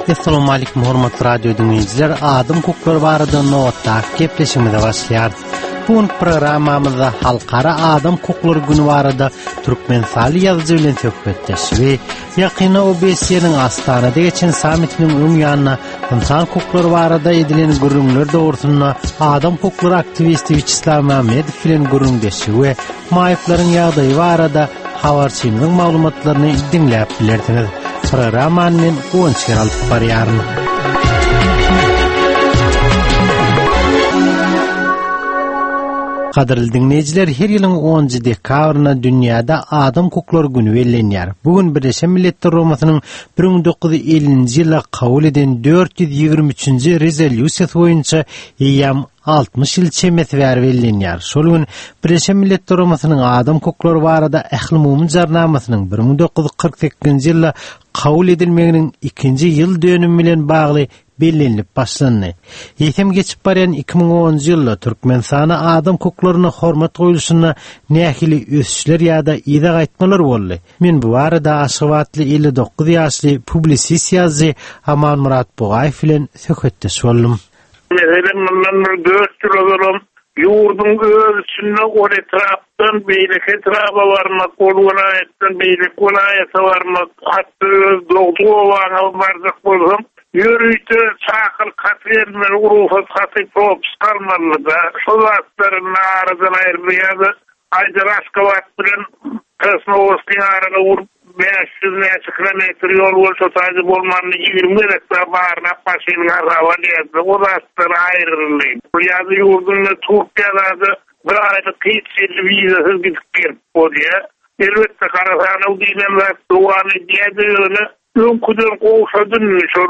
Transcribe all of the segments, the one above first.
Assalamu alaykum hormatly radio dinleyijiler. Adam hukukları barada nowatda gepleşigimize başlaýar. Bu programmamyzda halkara adam hukukları günü barada Türkmenistany ýazyjy bilen söhbetleşip, ýakyna OBS'niň Astanada geçen sammitiniň öňýanyna insan hukukları barada edilen gürrüňler dogrusyna adam hukukları aktivisti Viçislav Mamedov bilen gürrüňdeşip we maýyplaryň ýagdaýy barada habarçymyň maglumatlaryny dinläp bilerdiňiz. Programmanın öňçe alyp barýaryn. Kadirli dinleyijiler, her ýylyň 10 dekabryna dünýäde adam hukukları günü bellenýär. Bugün Birleşen Milletler Romasynyň 1950-nji ýylda kabul eden 423-nji rezolýusiýa boýunça ýam 60 ýyl çemeti bellenýär. Şol gün Birleşen Milletler Romasynyň adam hukukları barada ähli mumun jarnamasynyň 1948-nji ýylda kabul edilmeginiň 2-nji ýyl dönümi bilen bagly bellenip başlandy. Ýetim geçip barýan 2010-njy ýylda Türkmenistana adam hukuklaryna hormat goýuluşyna nähili ösüşler ýa-da ýa-da gaýtmalar boldy. Men bu barada Aşgabatly 59 ýaşly publisist ýazgy Aman Murat Bogaýew bilen söhbetdeş boldum. Mesela 4 ýyl olalım, ýurdun özüne o etrapdan beýlek etrapa barmak, o welaýetden beýlek welaýata barmak, hatda öz dogduwaňa barjak bolsam, yürüyüşte çakıl katverler, urufat katıp kalmalıda, şolatların aradan ayrılıyada, ayrıca Aşgabat bilen Krasnoyarsk'ın arada 500 kilometre yol olsa sadece bolmanlı 20 dakika bağırına başının araba diyazdı. O da aslında ayrılıydı. Yazı yurdunla Türkiye'de bir arada kıyıtsızlı vizasız gidip gelip o diye. Elbette Karasana o diyeceğim ve doğanı diyede öyle. Önküden kovşadın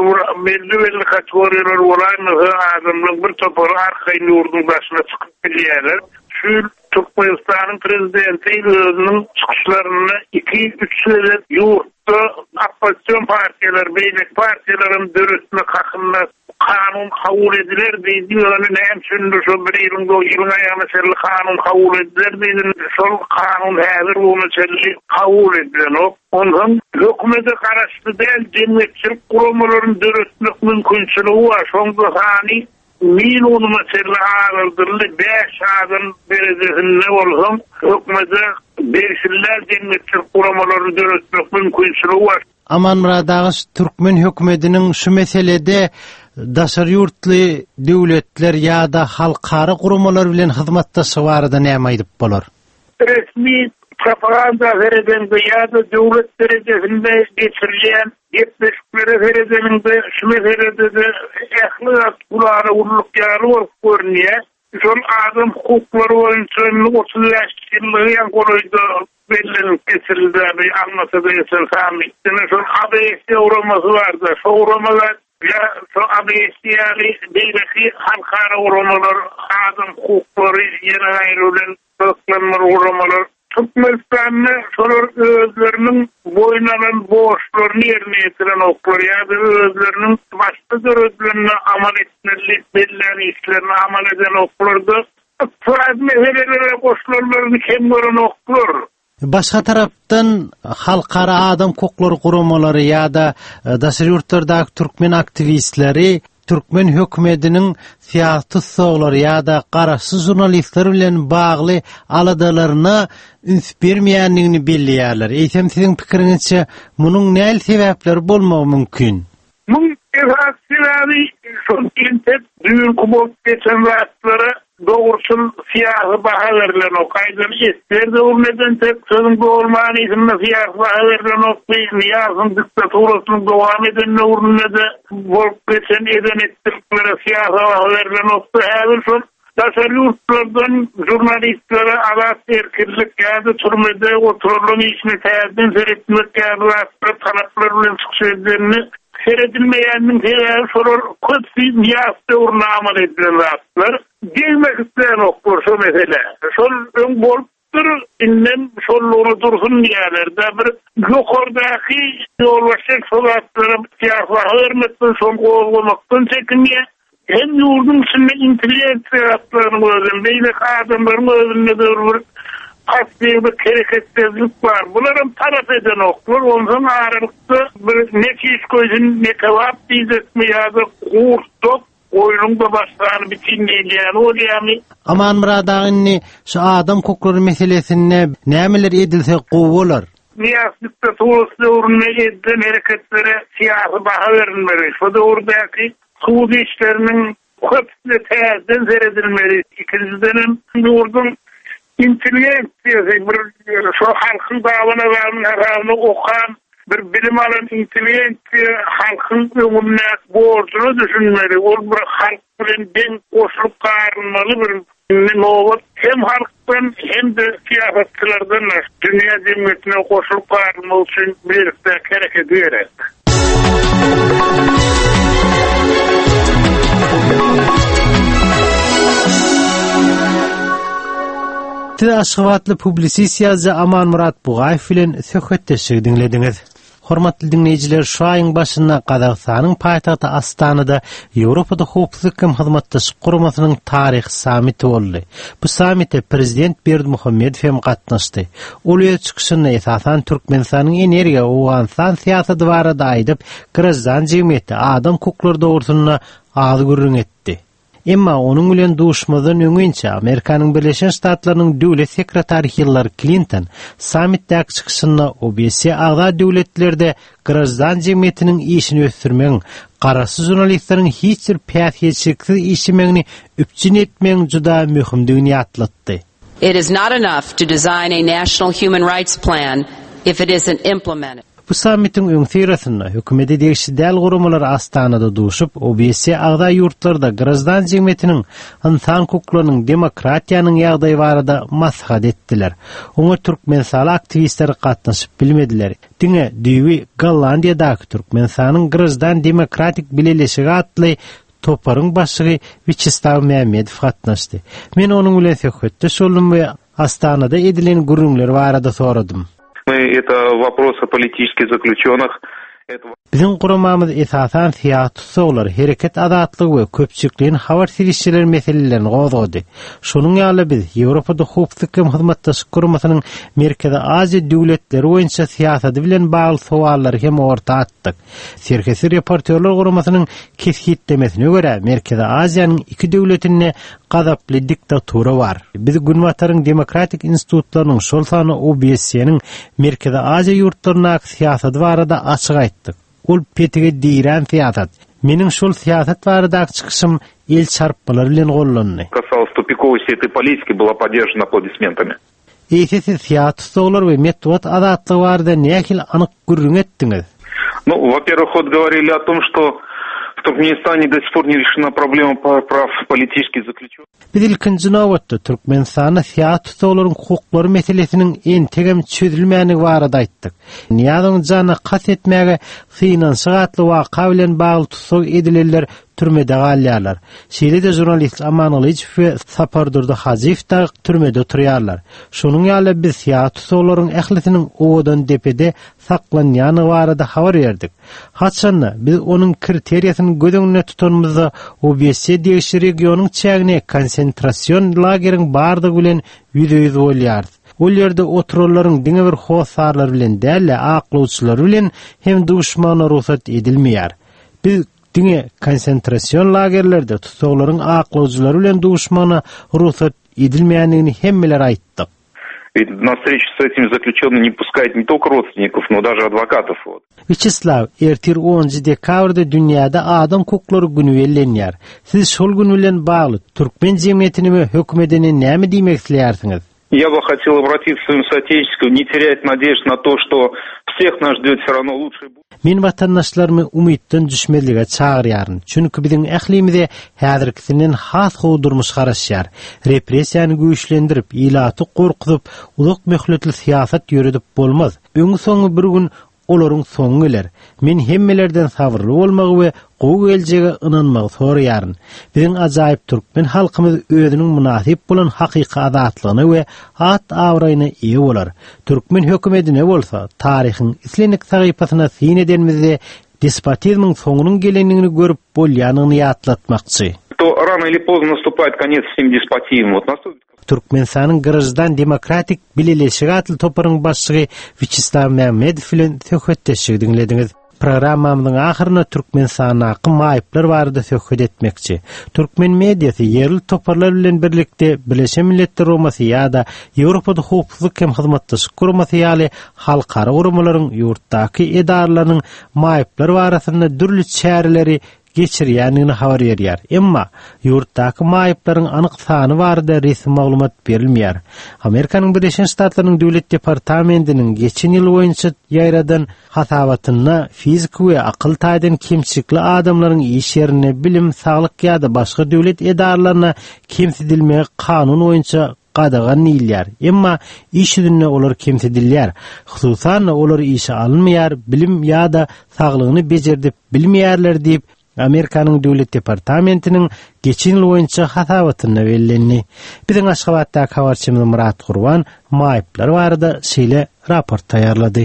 belli kategoriyalar olayını adamın bir topar arkayın yurdun başına çıkıp biliyorlar. Şu Türkmenistan'ın prezidenti özünün çıkışlarını 2-3 sefer yurtta opposisyon partiyalar, beylek partiyaların dörüsüne kakınla kanun kabul edilir deydi. Öyle hem şimdi şu bir yılın ayağına serli kanun kabul edilir deydi. Sol kanun hazır bu meseleyi kabul edilir o. Ondan hükümete karıştı değil, cemiyetçilik kurumların dörüsünlük mümkünsülüğü var. Sonunda hani minimum mesele ağırldırlı 5 adım belediyesinde olsam hükümete beşiller cemiyetçilik kurumların dörüsünlük mümkünsülüğü var. Aman Muradağız, Türkmen hükümetinin şu meselede daşar yurtly döwletler ýa-da halkara gurumlar bilen hyzmatdaşy barada näme aýdyp bolar? Resmi propaganda vereden ýa-da döwlet derejesinde geçirilýän gepleşikleri veredeninde şu meselede ähli kulary urluk ýaly bolup görünýär. Şol adam hukuklary boýunça 30 ýyl goýdy bellenip geçirildi. Almasada ýaşan sammitine şol ABS uramasy bardy. Şol uramalar ya şu ABS'li beýleki halkara uramalar, adam hukuklary ýene aýrylan töklenmer uramalar Türkmenistan'da şolar özlerinin boynanan borçlarını yerine getiren oklar ya da özlerinin başka görevlerine amal etmeli, belirlen işlerine amal eden oklardı. Fırat meselelere koşullarını kim gören oklar. Başka taraftan halkara adam hukukları kurumaları ya da daşary yurtlardaki Türkmen aktivistleri Türkmen hökümetiniň siýasy soňlary ýa-da garaşsız jurnalistler bilen bagly aladalaryna üns bermeýändigini belliýärler. Eýsem siziň pikiriňizçe munyň näme sebäpleri bolmagy mümkin? Muň esasy şol intep düýün kubok geçen wagtlara dogrusul siýasy baha berilen o kaýdan ýetdi urmeden tek sözüň bolmany isminde siýasy baha berilen o ýazgyň diktaturasynyň dowam edene urmede bolup geçen eden etdirklere siýasy baha berilen o häzir şol daşary ýurtlardan jurnalistlere azat erkinlik ýa-da türmede oturulan işini täzeden seretmek ýa-da talaplar bilen çykşydyny seredilmeýändiň sebäbi şolar köpsi ýasda urna amal edilenler. Gelmek isteyen oklar şu mesele. Şol ön bolupdur, innen şolluğunu dursun diýerler. Bir ýokardaki ýolbaşyk solatlara siýasy hörmetden şol gowlamakdan çekinýär. Hem ýurdun içinde intelligensiýa ýatlaryny özüm, beýle adamlaryň özünde bir Asliye'de kereketsizlik var. Bunların taraf eden oklar. Ondan aralıkta bir ne kiş koysun ne kevap diyecek mi ya da kurtuk oyunun da başlarını bitinleyen o diyemi. Aman Murad ağinni şu adam hukukları meselesine nemeler edilse qovular. Niyaslıkta Tuğus'ta uğruna edilen hareketlere siyasi baha verilmeli. Şu da oradaki Suudi işlerinin hepsine teyazden seyredilmeli. İkinciden yurdun intelligensiyası, şu halkın davranışlarını okan, bir bilim alan intelligensiya halkın önüne borcunu düşünmeli. O bir halk bilen den koşulup karılmalı bir novat hem halktan hem de siyasetçilerden dünya cemiyetine koşulup karılmalı için birlikte hareket ederek. Siz aşıvatlı publisist yazıcı Aman Murad Buğayev bilen söhbetleşik dinlediniz. Hormatly dinleyijiler, şu ayın başında Kazakstanyň paýtagty Astanada Ýewropada howpsuzlyk hyzmatdaşyk guramasynyň taryh samiti boldy. Bu samitde prezident Berdimuhammedow hem gatnaşdy. Ol ýer çykyşyna esasan Türkmenistanyň energiýa Awganistan siýasaty barada aýdyp, Grazdan jemgyýeti adam hukukları dogrusyna az gürrüň etdi. Emma onuň bilen duşmadan öňünçe Amerikanyň Birleşen Ştatlarynyň döwlet sekretary Hillary Clinton samitdäki çykyşyna OBS agda döwletlerde Grazdan jemgyýetiniň işini ösdürmeň, garasy jurnalistleriň hiç bir päsýetçiliksiz işlemegini üpçün etmeň juda möhümdigini atlatdy. It is not enough to design a national human rights plan if it isn't implemented. Bu samitin öňsirasynda hökümeti degişi däl guramalar Astanada duşup OBS agda ýurtlarda Grazdan jemgyýetiniň insan hukuklarynyň demokratiýanyň ýagdaýy barada maslahat etdiler. Oňa Türkmenistan aktivistleri gatnaşyp bilmediler. Diňe Düwi Gollandiýadaky Türkmenistanyň Grazdan demokratik bilelişigi atly toparyň başlygy Viçislaw Mehmedow gatnaşdy. Men onuň bilen söhbetde boldum we Astanada edilen gurrunlar barada soradym. Это вопросы политических заключенных. Bizim guramamız esasan siýasatçylar, hereket azatlygy we köpçükliğin habar silişçiler meselelerini gozgady. Şonuň ýaly biz Ýewropada hukuk hyzmatdaşyk guramasynyň Merkezi Aziýa döwletleri boýunça siýasaty bilen bagly sowallary hem orta atdyk. Serhesi reporterler guramasynyň kesgitlemesine görä Merkezi Aziýanyň iki döwletinde gazaply diktatura bar. Biz Günwataryň demokratik institutlarynyň şol sany OBS-niň Merkezi Aziýa ýurtlaryna siýasaty barada açyk aýtdyk. Ol petige diýen siýasat. Meniň şol siýasat baradaky çykyşym el çarpmalar bilen gollandy. Касалось тупиковой всей этой политики, была поддержана аплодисментами. Eýsesi siýasatçylar we metod adatlygy barada nähil anyk gürrüň etdiňiz? Ну, во-первых, вот говорили о том, что в Туркменистане до сих пор не решена проблема прав политических заключенных. Biz ilkinji nowatda Türkmenistanyň siýasatçylaryň hukuklary meselesiniň entegem çözülmänigi barada aýtdyk. Niýazyň jana kas etmäge finansiýa gatly waka bilen bagly tutsak edilenler türmede galýarlar. Şeýle-de jurnalist Aman Alyjew we Sapardurda Hajiýew da türmede oturýarlar. Şonuň ýaly biz siýasatçylaryň ählisiniň owadan depede saklanýany barada habar berdik. Haçanna biz onuň kriteriýasyny göz tutanmyzda OBS degişi regionyň çägine konsentrasiýon lageriň bardygy bilen ýüze-ýüz bolýar. Ol ýerde oturarlaryň diňe bir howsarlar bilen däl, aklawçylar bilen hem duşmana ruhsat edilmeýär. Biz diňe konsentrasiýon lagerlerde tutuklaryň aklawçylar bilen duşmana ruhsat edilmeýändigini hemmeler aýtdyk. Ведь на встречу с этими заключенными не пускают не только родственников, но даже адвокатов. Viçislaw, ertir 10 dekabrda dünýäde adam hukukları günü bellenýär. Siz şol gün bilen bagly Türkmen jemgyýetini we hökümetini näme diýmek isleýärsiňiz? Я бы хотел обратиться к своим соотечественникам, не терять надежд на то, что всех нас ждет все равно лучшее будущее. Men vatandaşlarymı umytdan düşmeliге çağırýaryn. Çünki biziň ählimizde häzirkisinden has gowdurmuş garaşýar. Repressiýany güýçlendirip, ilaty gorkutup, ulak möhletli siýasat ýöredip bolmaz. Öňü soňy bir gün olaryň soňu geler. Men hemmelerden sabırly bolmagy we gowy geljege ynanmagy soraýaryn. Biziň ajaýyp türkmen halkymyz özüniň munasip bolan hakyky azatlygyna we at awraýyna ýa bolar. Türkmen hökümetine bolsa, taryhyň islenik sahypasyna syn edenmizde despotizmiň soňunyň gelenligini görüp bolýanyny ýatlatmakçy. то рано или поздно наступает конец всем деспотиям. Вот наступит. Türkmenistan'ın Gırgızstan Demokratik Bileleşigi atly toparyň başçygy Viçislav Mämmedov bilen söhbetdeşigi dinlediňiz. Programmamyzyň ahyryna Türkmenistan'a haky maýyplar barada söhbet etmekçi. Türkmen mediýasy yerli toparlar bilen birlikde Birleşen Milletler Romasy ýa-da Ýewropada hukuk hem hyzmatdaşyk gurmasy ýaly halkara gurumalaryň ýurtdaky edarlarynyň maýyplar barasynda dürli çäreleri geçirýänini habar berýär. Emma ýurtdaky maýyplaryň anyk sany barada resmi maglumat berilmeýär. Amerikanyň Birleşen Ştatlarynyň Döwlet Departamentiniň geçen ýyl boýunça ýaýradan hasabatyna fizik we akyl taýdan kemçilikli adamlaryň iş ýerine bilim, saglyk ýa-da başga döwlet edarlaryna kemsidilmegi kanun boýunça qadagan ýyllar. Emma iş ýüzünde olar kemsidilýär. Hususan olar işe alınmaýar, bilim ýa-da saglygyny bejerdip bilmeýärler diýip Amerikanyň Döwlet Departamentiniň geçen ýyl boýunça hasabatyna bellendi. Biziň Aşgabatdaky habarçymyz Murat Gurban maýyplar barada şeýle raport taýýarlady.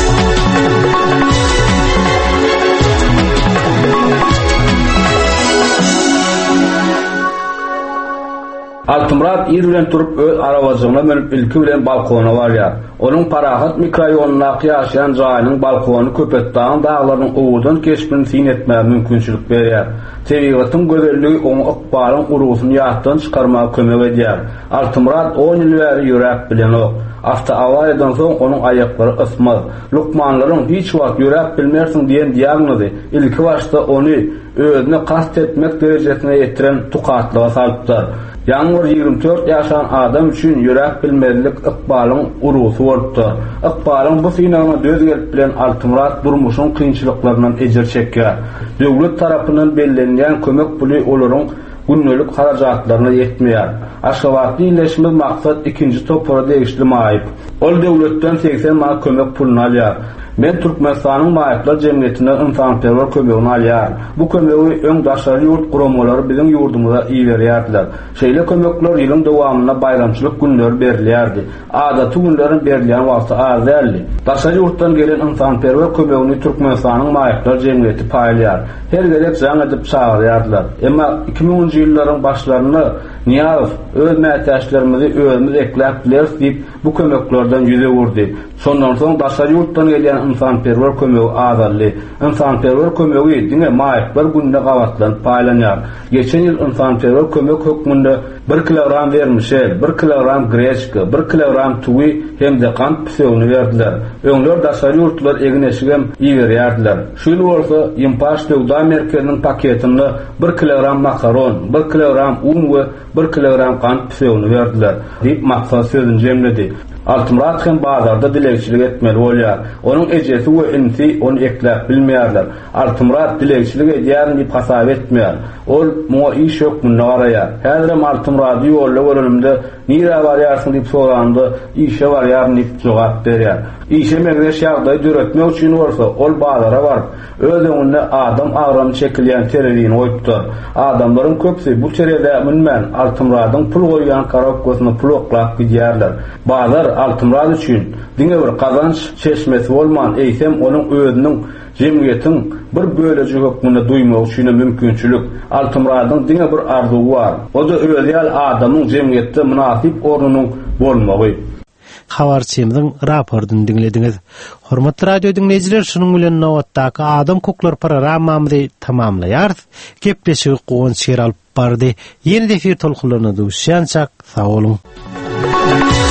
Altymrat ýer bilen turup öz arawazyna menip ilki bilen balkona barýar. Onuň Parahat mikroraýonuna ýaşaýan jaýynyň balkony köpetdaň daglaryň owudan geçmini sin etmäge mümkinçilik berýär. Tebigatyň gözelligi oň ykbalyň urusyny ýatdan çykarmaga kömek edýär. Altymrat 10 ýyl bäri ýürek bilen ok. Afta awariýadan soň onuň aýaklary ysmaz. Lukmanlaryň hiç wagt ýürek bilmersiň diýen diagnozy ilki başda ony özüne kast etmek derejesine ýetiren tukatlyga salypdyr. Ýalňyr 24 ýaşan adam üçin ýürek bilmezlik ykbalyň urusy bolupdy. Ykbalyň bu synagına döz gelip bilen Altymrat durmuşyň kynçylyklaryndan ejer çekýär. Döwlet tarapyndan bellenýän kömek puly olaryň günnelik harajatlaryna ýetmeýär. Aşgabatda ýerleşmez maksat ikinji topara degişli maýyp. Ol döwletden 80 manat kömek pulunu alýar. Men Türkmenistanyň maýyplar jemgyýetine ynsanperwer kömegini alýar. Bu kömegi öň daşary ýurt guramalary biziň ýurdumyza iýerýärdiler. Şeýle kömekler ýylyň dowamyna bayramçylyk günleri berilýärdi. Adaty günleriň berilýän wagty az däldi. Daşary ýurtdan gelen ynsanperwer kömegini Türkmenistanyň maýyplar jemgyýeti paýlýar. Her gerek jaň edip çagyrýardylar. Emma 2000-nji ýyllaryň başlaryny Niýazow öz mätäçlerimizi özümiz ekläp bileriz diýip bu kömeklerden ýüze wurdy. Sondan soň daşary ýurtdan gelen ynsanperwer kömegi azaldy. Ynsanperwer kömegi diňe maýyplar günde gawatlanyp paýlanýar. Geçen ýyl ynsanperwer kömek hökmünde 1 kilogram vermişer, 1 kilogram greçka, 1 kilogram tuwy hemde kant püsegini berdiler. Öňler daşary ýurtlar egneşigem iýerýärdiler. Şol bolsa ýympaş döwda merkeziniň paketinde 1 kilogram makaron, 1 kilogram un we 1 kilogram kant püsegini berdiler. Diýip maksat sözüni jemledi. Altymrat hem bazarda dilekçilik etmeli bolýar. Onuň ejesi we insi onu ekläp bilmeýärler. Altymrat dilekçilik edýär diýip hasap etmeýär. Ol muňa iş hökmünde garaýar. Häzirem Altymrady ýolda görünümde nire barýarsyň diýip sorandy, işe barýar diýip jogap berýär. İşe megdeş ýagdaý döretmek üçin bolsa, ol bazara baryp özüňde adam agram çekilýän tereliň oýupdy. Adamlaryň köpsi bu terede münmen Altymradyň pul goýan karapgosyny pul oklap gidýärler. Bazar Altymrad üçin diňe bir kazanç çeşmesi bolman, eýsem onuň özüniň jemgyýetiň bir bölejik hökmüne duýmak üçin mümkinçilik. Altymradyň diňe bir arzuwy bar. O da öýel adamyň jemgyýetde münasip ornunyň bolmagy. Habarçymyzyň raportyny dinlediňiz. Hormatly radio dinleýijiler, şunuň bilen nowatdaky adam hukukları programmamyzy tamamlaýar. Gepleşigi gowy şeýle alyp bardy. Ýeni efir tolkunlaryna duşýançak, sag bolun.